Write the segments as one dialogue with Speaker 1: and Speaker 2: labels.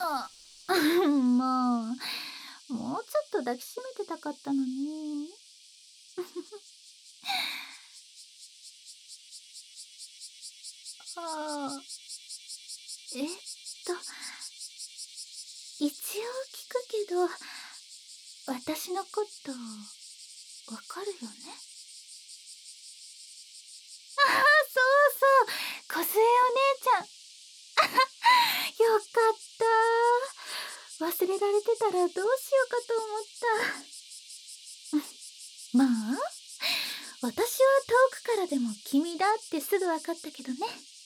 Speaker 1: もうちょっと抱きしめてたかったのに。あえっと一応聞くけど、私のことわかるよね？ああ、そうそう、小杖お姉ちゃん。よかった。忘れられてたらどうしようかと思った。まあ、私は遠くからでも君だってすぐ分かったけどね。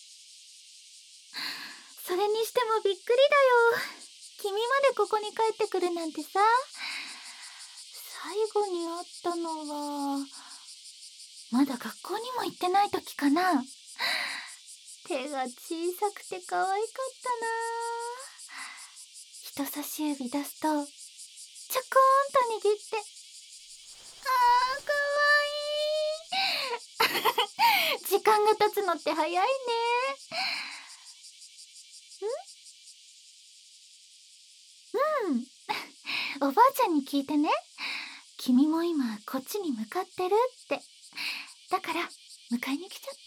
Speaker 1: それにしてもびっくりだよ。君までここに帰ってくるなんてさ。最後に会ったのはまだ学校にも行ってない時かな。手が小さくて可愛かったな。人差し指出すとちょこーんと握って、あー、かわいい。時間が経つのって早いね。うん。おばあちゃんに聞いてね。君も今こっちに向かってるって。だから迎えに来ちゃった。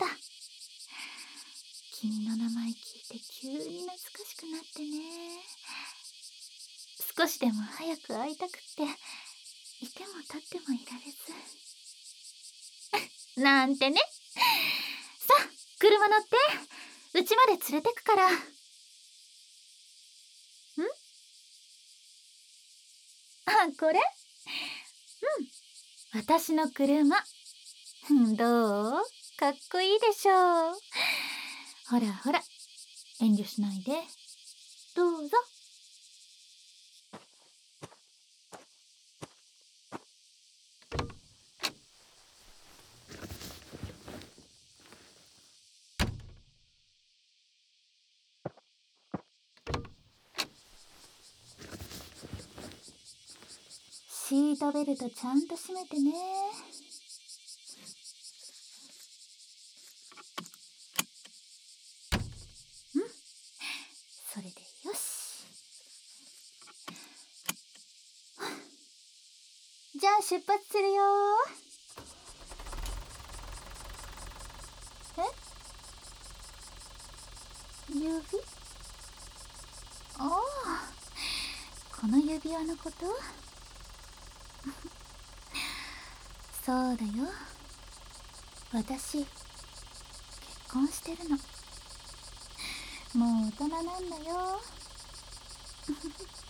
Speaker 1: 君の名前聞いて急に懐かしくなってね。少しでも早く会いたくっていても立ってもいられずなんてね。さあ、車乗って、うちまで連れてくから。あ、これ？私の車。どう？かっこいいでしょう。ほらほら、遠慮しないで。どうぞ。シートベルトちゃんと締めてね。それでよし。じゃあ出発するよ。指？ああ、この指輪のこと？そうだよ。私、結婚してるの。もう大人なんだよ。